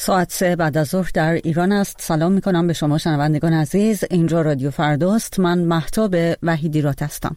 ساعت 3 بعد از ظهر در ایران است. سلام میکنم به شما شنوندگان عزیز. اینجا رادیو فرداست. من مهتاب وحیدی رات هستم.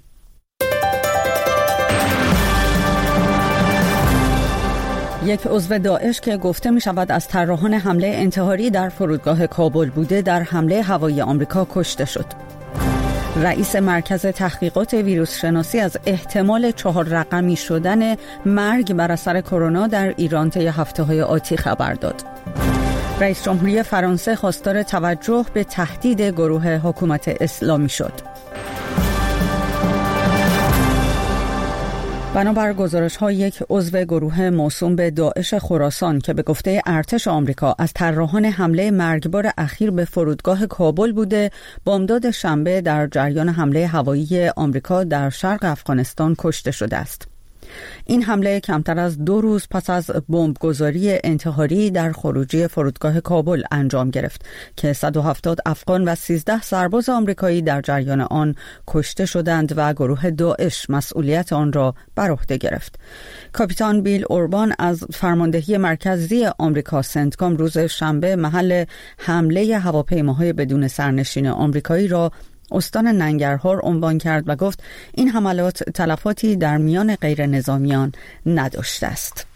یک عضو داعش که گفته می شود از طراحان حمله انتحاری در فرودگاه کابل بوده در حمله هوایی آمریکا کشته شد. رئیس مرکز تحقیقات ویروس شناسی از احتمال 4 رقمی شدن مرگ بر اثر کرونا در ایران طی هفته‌های آتی خبر داد. رئیس جمهوری فرانسه خواستار توجه به تهدید گروه حکومت اسلامی شد. بنابر گزارش‌های یک عضو گروه موسوم به داعش خراسان که به گفته ارتش آمریکا از طراحان حمله مرگبار اخیر به فرودگاه کابل بوده، بامداد شنبه در جریان حمله هوایی آمریکا در شرق افغانستان کشته شده است. این حمله کمتر از 2 روز پس از بمبگذاری انتحاری در خروجی فرودگاه کابل انجام گرفت که 170 افغان و 13 سرباز آمریکایی در جریان آن کشته شدند و گروه داعش مسئولیت آن را بر عهده گرفت. کاپیتان بیل اوربان از فرماندهی مرکزی آمریکا سنتکام روز شنبه محل حمله هواپیماهای بدون سرنشین آمریکایی را استان ننگرهار عنوان کرد و گفت این حملات تلفاتی در میان غیر نظامیان نداشته است.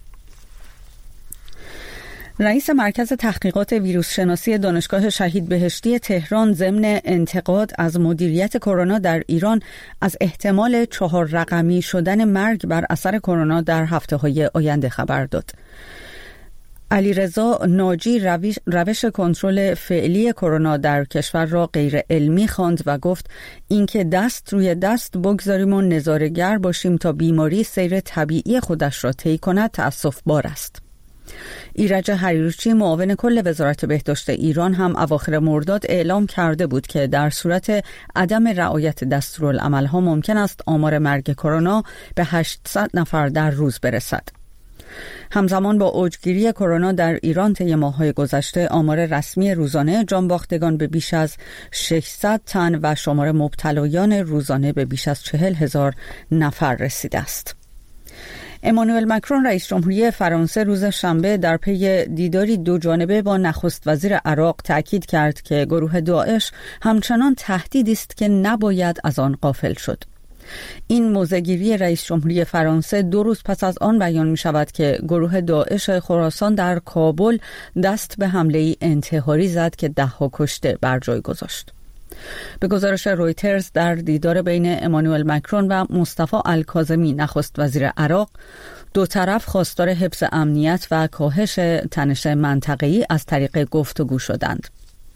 رئیس مرکز تحقیقات ویروس شناسی دانشگاه شهید بهشتی تهران ضمن انتقاد از مدیریت کرونا در ایران از احتمال 4 رقمی شدن مرگ بر اثر کرونا در هفته‌های آینده خبر داد. علیرضا ناجی روش کنترل فعلی کرونا در کشور را غیر علمی خواند و گفت اینکه دست روی دست بگذاریم و نظاره‌گر باشیم تا بیماری سیر طبیعی خودش را طی کند تأسف‌بار است. ایرج حریرچی معاون کل وزارت بهداشت ایران هم اواخر مرداد اعلام کرده بود که در صورت عدم رعایت دستورالعمل‌ها ممکن است آمار مرگ کرونا به 800 نفر در روز برسد. همزمان با اوجگیری کرونا در ایران طی ماه‌های گذشته آمار رسمی روزانه جانباختگان به بیش از 600 تن و شمار مبتلایان روزانه به بیش از 40,000 نفر رسیده است. امانوئل مکرون رئیس جمهوری فرانسه روز شنبه در پی دیداری 2 جانبه با نخست وزیر عراق تأکید کرد که گروه داعش همچنان تهدیدی است که نباید از آن غافل شد. این موضع‌گیری رئیس جمهوری فرانسه 2 روز پس از آن بیان می شود که گروه داعش خراسان در کابل دست به حمله انتحاری زد که 10 کشته بر جای گذاشت. به گزارش رویترز در دیدار بین امانوئل مکرون و مصطفی الکاظمی نخست وزیر عراق، 2 طرف خواستار حفظ امنیت و کاهش تنش منطقه‌ای از طریق گفتگو شدند.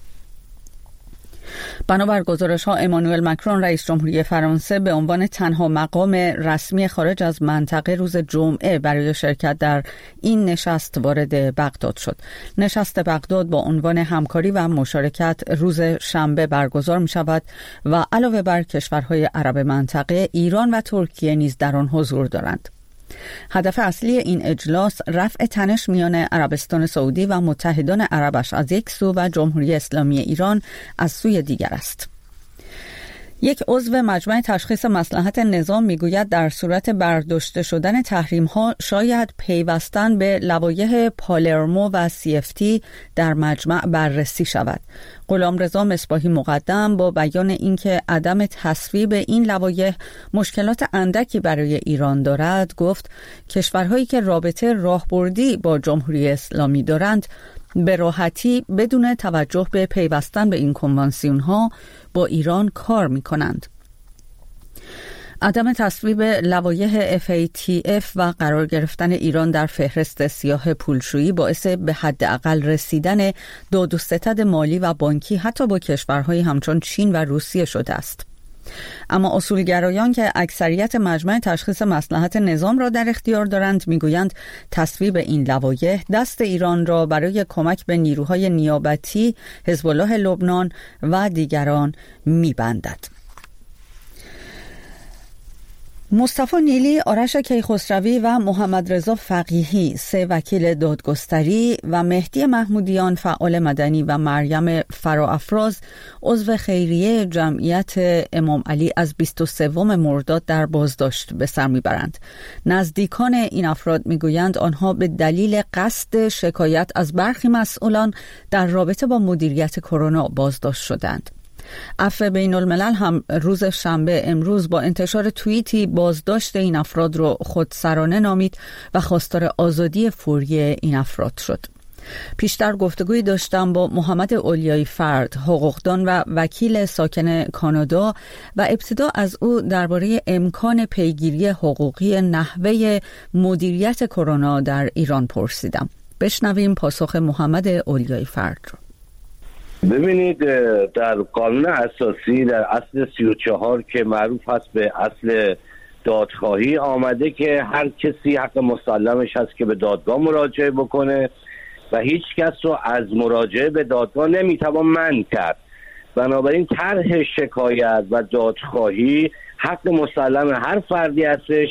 بنابر گزارش‌ها امانوئل مکرون رئیس جمهوری فرانسه به عنوان تنها مقام رسمی خارج از منطقه روز جمعه برای شرکت در این نشست وارد بغداد شد. نشست بغداد با عنوان همکاری و مشارکت روز شنبه برگزار می‌شود و علاوه بر کشورهای عرب منطقه، ایران و ترکیه نیز در آن حضور دارند. هدف اصلی این اجلاس رفع تنش میان عربستان سعودی و متحدان عربش از یک سو و جمهوری اسلامی ایران از سوی دیگر است. یک عضو مجمع تشخیص مصلحت نظام میگوید در صورت برداشته شدن تحریم‌ها شاید پیوستن به لوایح پالرمو و CFT در مجمع بررسی شود. غلامرضا مصباحی مقدم با بیان اینکه عدم تصویب این لوایح مشکلات اندکی برای ایران دارد گفت کشورهایی که رابطه راهبردی با جمهوری اسلامی دارند به راحتی بدون توجه به پیوستن به این کنوانسیون‌ها با ایران کار می‌کنند. عدم تصویب لوایح FATF و قرار گرفتن ایران در فهرست سیاه پولشویی باعث به حداقل رسیدن داد و ستد مالی و بانکی حتی با کشورهای همچون چین و روسیه شده است. اما اصولگرایان که اکثریت مجمع تشخیص مصلحت نظام را در اختیار دارند میگویند تصویب این لوایح دست ایران را برای کمک به نیروهای نیابتی حزب الله لبنان و دیگران میبندد. مصطفی نیلی، آرش کیخسروی و محمد رضا فقیهی 3 وکیل دادگستری و مهدی محمودیان فعال مدنی و مریم فراافراز عضو خیریه جمعیت امام علی از 23 مرداد در بازداشت به سر میبرند. نزدیکان این افراد میگویند آنها به دلیل قصد شکایت از برخی مسئولان در رابطه با مدیریت کرونا بازداشت شدند. عفو بین الملل هم روز شنبه امروز با انتشار توییتی بازداشت این افراد رو خودسرانه نامید و خواستار آزادی فوری این افراد شد. پیشتر گفتگویی داشتم با محمد اولیای فرد، حقوقدان و وکیل ساکن کانادا و ابتدا از او درباره امکان پیگیری حقوقی نحوه مدیریت کرونا در ایران پرسیدم. بشنویم پاسخ محمد اولیای فرد رو. ببینید، در قانون اساسی در اصل 34 که معروف هست به اصل دادخواهی آمده که هر کسی حق مسلمش هست که به دادگاه مراجعه بکنه و هیچ کس رو از مراجعه به دادگاه نمیتوان منع کرد. بنابراین طرح شکایت و دادخواهی حق مسلم هر فردی هستش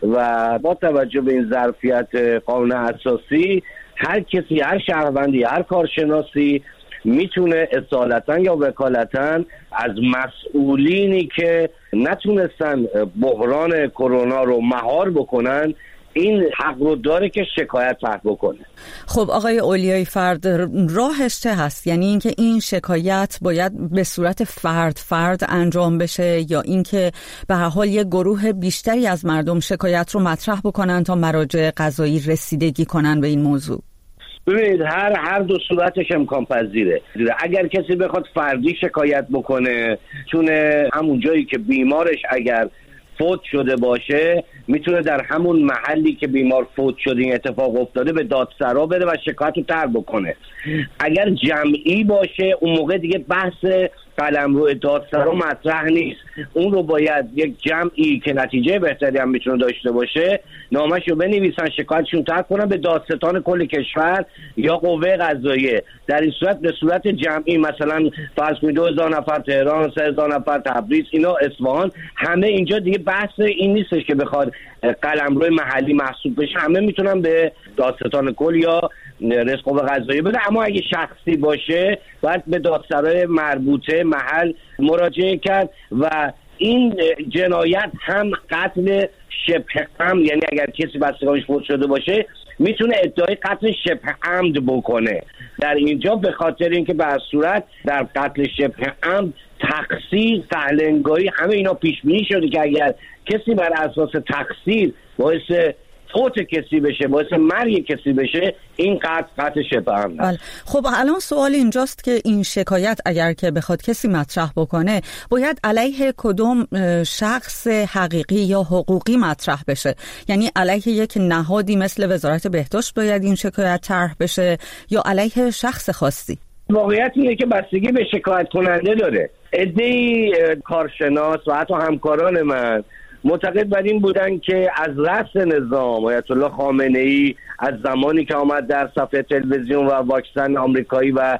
و با توجه به این ظرفیت قانون اساسی هر کسی، هر شهروندی، هر کارشناسی میتونه اصالتا یا وکالتا از مسئولینی که نتونستن بحران کرونا رو مهار بکنن این حق رو داره که شکایت طرح بکنه. خب آقای اولیای فرد، راهش چه هست؟ یعنی اینکه این شکایت باید به صورت فرد انجام بشه یا اینکه به هر حال یک گروه بیشتری از مردم شکایت رو مطرح بکنن تا مراجع قضایی رسیدگی کنن به این موضوع؟ ببینید، هر دو صورتش امکان پذیره. اگر کسی بخواد فردی شکایت بکنه، چونه همون جایی که بیمارش اگر فوت شده باشه میتونه در همون محلی که بیمار فوت شده این اتفاق افتاده به دادسرا بده و شکایت رو طرح بکنه. اگر جمعی باشه اون موقع دیگه بحث قلمرو دادسرا مطرح نیست. اون رو باید یک جمعی که نتیجه بهتری هم میتونه داشته باشه نامش رو بنویسن، شکایتشون طرح کنن به دادستان کل کشور یا قوه قضاییه. در این صورت به صورت جمعی، مثلا فرض کنید 2000 نفر تهران، 3000 نفر تبریز، اینا اصفهان، همه اینجا دیگه بحث این نیستش که بخواد قلمرو محلی محسوب بشه، همه میتونن به دادستان کل یا رئیس قوه قضاییه بده. اما اگه شخصی باشه باید به دادسرای مربوطه محل مراجعه کرد و این جنایت هم قتل شبه عمد، یعنی اگر کسی بستگانش فوت شده باشه میتونه ادعای قتل شبه عمد بکنه. در اینجا به خاطر اینکه به هر صورت در قتل شبه عمد تقصیر، سهلنگاری، همه اینا پیش بینی شده که اگر کسی بر اساس تقصیر باعث فوت کسی بشه، باعث مرگ کسی بشه، این قتل شبه عمد است. خب الان سوال اینجاست که این شکایت اگر که بخواد کسی مطرح بکنه باید علیه کدوم شخص حقیقی یا حقوقی مطرح بشه؟ یعنی علیه یک نهادی مثل وزارت بهداشت باید این شکایت طرح بشه یا علیه شخص خاصی؟ واقعیت اینه که بستگی به شکایت کننده داره. عده‌ای کارشناس و حتی همکاران من معتقد بر این بودن که از رأس نظام آیت الله خامنه‌ای از زمانی که آمد در صفحه تلویزیون و واکسن آمریکایی و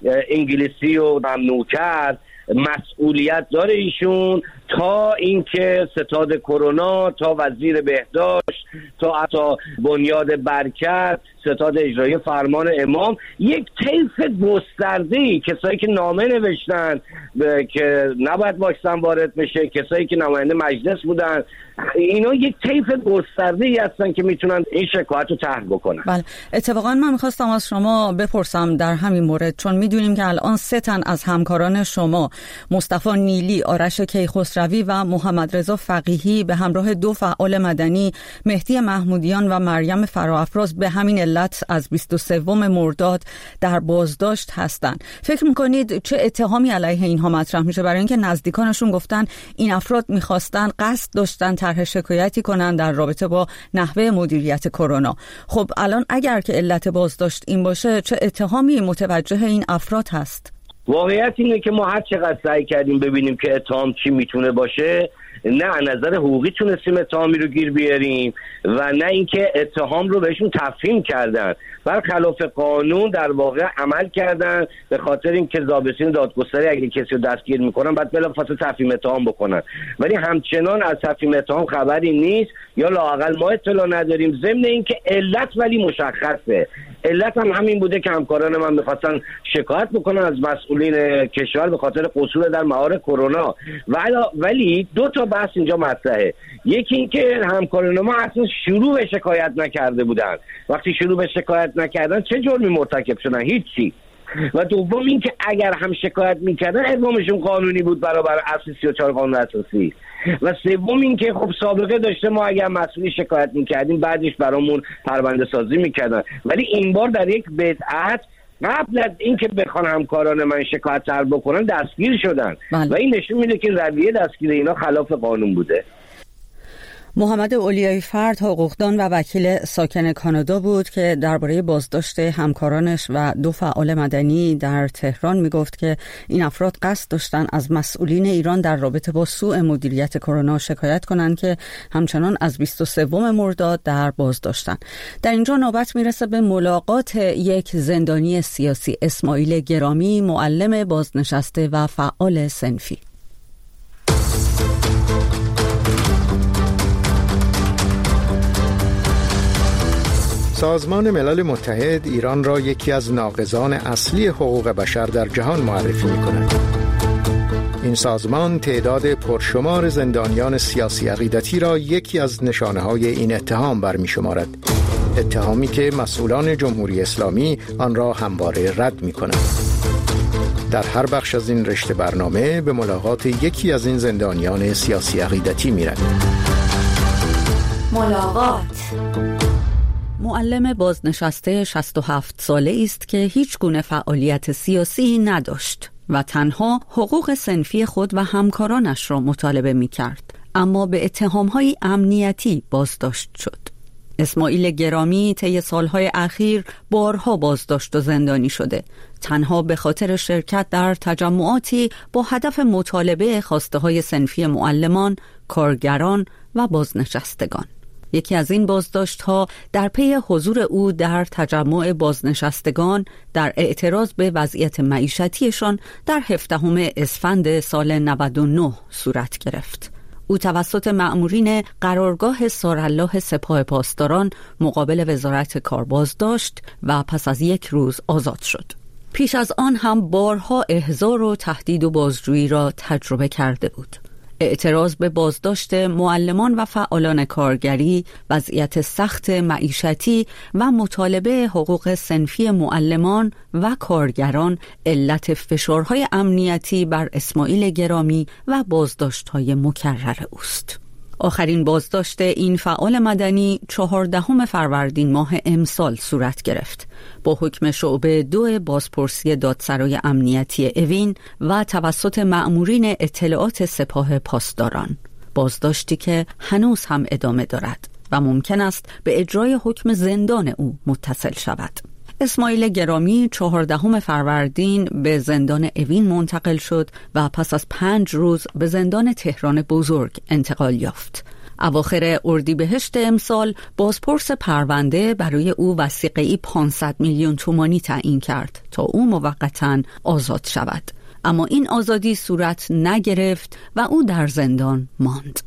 انگلیسی رو ممنوع کرد مسئولیت داره ایشون، تا اینکه ستاد کرونا، تا وزیر بهداشت، تا حتی بنیاد برکت، ستاد اجرایی فرمان امام، یک طیف گسترده‌ای، کسایی که نامه نوشتن که نباید واکسن وارد بشه، کسایی که نماینده مجلس بودن، اینا یک طیف گسترده‌ای هستن که میتونن این شکایت رو طرح بکنن. بله، اتفاقا من میخواستم از شما بپرسم در همین مورد، چون میدونیم که الان 3 تن از همکاران شما، مصطفی نیلی، آرش کیخسروی و محمد رضا فقیهی به همراه 2 فعال مدنی، مهدی محمودیان و مریم فراافراز، به همین علت از 23 مرداد در بازداشت هستند. فکر میکنید چه اتهامی علیه اینها مطرح میشه؟ برای اینکه نزدیکانشون گفتن این افراد میخواستن، قصد داشتن طرح شکایتی کنن در رابطه با نحوه مدیریت کرونا. خب الان اگر که علت بازداشت این باشه، چه اتهامی متوجه این افراد هست؟ واقعیت اینه که ما هر چقدر سعی کردیم ببینیم که اتهام چی میتونه باشه، نه از نظر حقوقی تونستیم اتهامی رو گیر بیاریم و نه اینکه اتهام رو بهشون تفهیم کردن، برخلاف قانون در واقع عمل کردن، به خاطر اینکه ضابطین دادگستری اگه کسی رو دستگیر میکنن بعد بلافاصله تفهیم اتهام بکنن، ولی همچنان از تفهیم اتهام خبری نیست یا لااقل ما اطلاع نداریم. ضمن اینکه علت ولی مشخصه، علت هم همین بوده که همکاران من میخواستن شکایت بکنن از مسئولین کشور به خاطر قصور در مهار کرونا. ولی دو تا بحث اینجا مطرحه. یکی این که همکاران ما اصلا شروع به شکایت نکرده بودن، وقتی شروع به شکایت نکردن چه جرمی مرتکب شدن؟ هیچی. و دوم این که اگر هم شکایت میکردن اقدامشون قانونی بود برابر اصل 34 قانون اساسی. و سوم این که خب سابقه داشته، ما اگر مسئولی شکایت میکردیم بعدش برامون پرونده سازی میکردن، ولی این بار در یک بدعت قبل از اینکه بخوان همکاران من شکایت طرح بکنن دستگیر شدن. و این نشون میده که رویه دستگیر اینا خلاف قانون بوده. محمد اولیای فرد حقوقدان و وکیل ساکن کانادا بود که درباره بازداشت همکارانش و 2 فعال مدنی در تهران میگفت که این افراد قصد داشتن از مسئولین ایران در رابطه با سوء مدیریت کرونا شکایت کنند که همچنان از 23 مرداد در بازداشتن. در اینجا نوبت میرسه به ملاقات یک زندانی سیاسی، اسماعیل گرامی، معلم بازنشسته و فعال صنفی. سازمان ملل متحد ایران را یکی از ناقضان اصلی حقوق بشر در جهان معرفی می‌کند. این سازمان تعداد پرشمار زندانیان سیاسی عقیدتی را یکی از نشانه‌های این اتهام برمی‌شمارد. اتهامی که مسئولان جمهوری اسلامی آن را همواره رد می‌کنند. در هر بخش از این رشته برنامه به ملاقات یکی از این زندانیان سیاسی عقیدتی می‌رویم. ملاقات. معلم بازنشسته 67 ساله است که هیچ گونه فعالیت سیاسی نداشت و تنها حقوق صنفی خود و همکارانش را مطالبه می کرد، اما به اتهام‌های امنیتی بازداشت شد. اسماعیل گرامی طی سالهای اخیر بارها بازداشت و زندانی شده، تنها به خاطر شرکت در تجمعاتی با هدف مطالبه خواسته‌های صنفی معلمان، کارگران و بازنشستگان. یکی از این بازداشت‌ها در پی حضور او در تجمع بازنشستگان در اعتراض به وضعیت معیشتیشان در 17 اسفند سال 99 صورت گرفت. او توسط مأمورین قرارگاه سارالله سپاه پاسداران مقابل وزارت کار بازداشت و پس از 1 روز آزاد شد. پیش از آن هم بارها احضار و تهدید و بازجویی را تجربه کرده بود. اعتراض به بازداشت معلمان و فعالان کارگری، وضعیت سخت معیشتی و مطالبه حقوق صنفی معلمان و کارگران علت فشارهای امنیتی بر اسماعیل گرامی و بازداشت‌های مکرر اوست. آخرین بازداشت این فعال مدنی 14 فروردین ماه امسال صورت گرفت با حکم شعبه 2 بازپرسی دادسرای امنیتی اوین و توسط مأمورین اطلاعات سپاه پاسداران. بازداشتی که هنوز هم ادامه دارد و ممکن است به اجرای حکم زندان او متصل شود. اسماعیل گرامی 14 فروردین به زندان اوین منتقل شد و پس از 5 روز به زندان تهران بزرگ انتقال یافت. اواخر اردیبهشت امسال بازپرس پرونده برای او وثیقه‌ای 500 میلیون تومانی تعیین کرد تا او موقتاً آزاد شود، اما این آزادی صورت نگرفت و او در زندان ماند.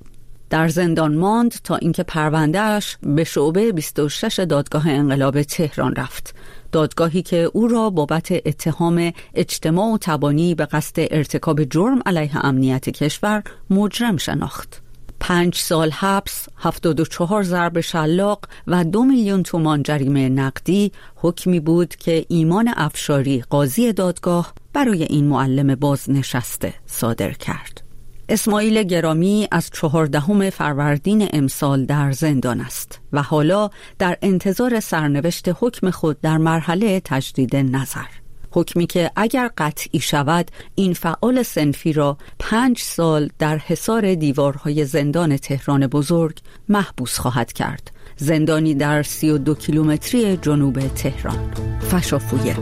تا اینکه پرونده‌اش به شعبه 26 دادگاه انقلاب تهران رفت، دادگاهی که او را بابت اتهام اجتماع و تبانی به قصد ارتکاب جرم علیه امنیت کشور مجرم شناخت. 5 سال حبس، 74 ضرب شلاق و 2 میلیون تومان جریمه نقدی حکمی بود که ایمان افشاری قاضی دادگاه برای این معلم بازنشسته صادر کرد. اسماعیل گرامی از 14 فروردین امسال در زندان است و حالا در انتظار سرنوشت حکم خود در مرحله تجدید نظر. حکمی که اگر قطعی شود این فعال صنفی را 5 سال در حصار دیوارهای زندان تهران بزرگ محبوس خواهد کرد، زندانی در 32 کیلومتری جنوب تهران. فشافویه.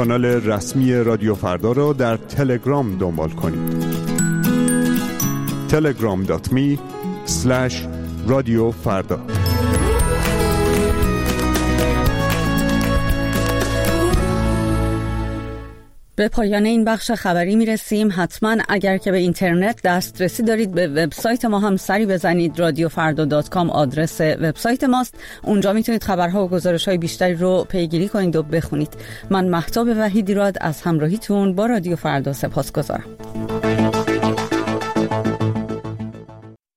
کانال رسمی رادیو فردا را در تلگرام دنبال کنید. telegram.me/رادیو فردا. به پایان این بخش خبری میرسیم. حتما اگر که به اینترنت دسترسی دارید به وبسایت ما هم سری بزنید. radiofarda.com آدرس وبسایت ماست. اونجا میتونید خبرها و گزارش‌های بیشتری رو پیگیری کنید و بخونید. من مهتاب وحیدی راد از همراهیتون با رادیو فردا سپاسگزارم.